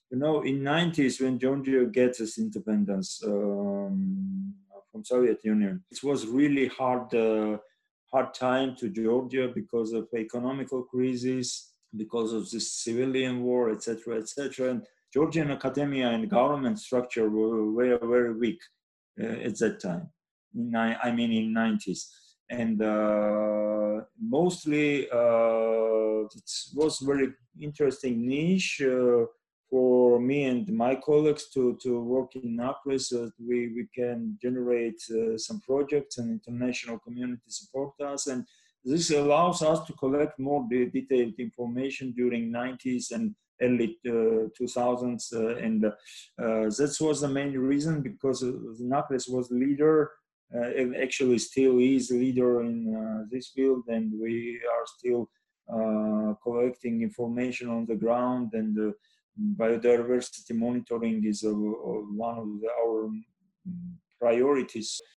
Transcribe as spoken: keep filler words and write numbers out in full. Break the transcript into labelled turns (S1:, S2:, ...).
S1: You know, in nineties when Georgia gets its independence um, from Soviet Union, it was really hard, uh, hard time to Georgia because of economical crisis, because of the civilian war, et cetera, et cetera. And Georgian academia and government structure were very, very weak uh, at that time. In, I mean, in nineties, and uh, mostly uh, it was very interesting niche. Uh, for me and my colleagues to, to work in NACRE so that we, we can generate uh, some projects and international community support us. And this allows us to collect more de- detailed information during nineties and early uh, two thousands. Uh, and uh, that was the main reason because uh, NACRE was leader uh, and actually still is leader in uh, this field, and we are still uh, collecting information on the ground, and uh, biodiversity monitoring is a, a, one of the, our priorities.